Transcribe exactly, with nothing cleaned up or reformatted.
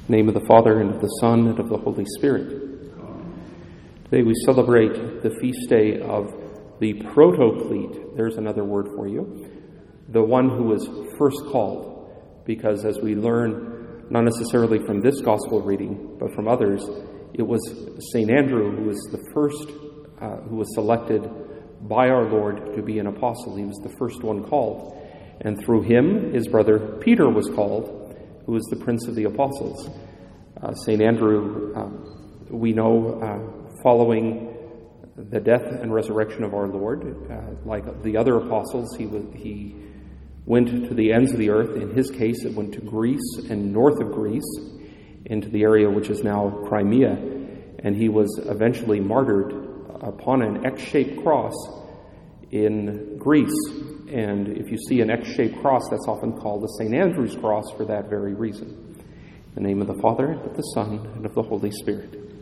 In the name of the Father, and of the Son, and of the Holy Spirit. Today we celebrate the feast day of the Protoclete. There's another word for you. The one who was first called. Because as we learn, not necessarily from this gospel reading, but from others, it was Saint Andrew who was the first, uh, who was selected by our Lord to be an apostle. He was the first one called. And through him, his brother Peter was called, who was the Prince of the Apostles. Uh, Saint Andrew, um, we know, uh, following the death and resurrection of our Lord, uh, like the other apostles, he was, he went to the ends of the earth. In his case, it went to Greece and north of Greece, into the area which is now Crimea, and he was eventually martyred upon an X-shaped cross in Greece. And if you see an X-shaped cross, that's often called the Saint Andrew's cross for that very reason. In the name of the Father, and of the Son, and of the Holy Spirit.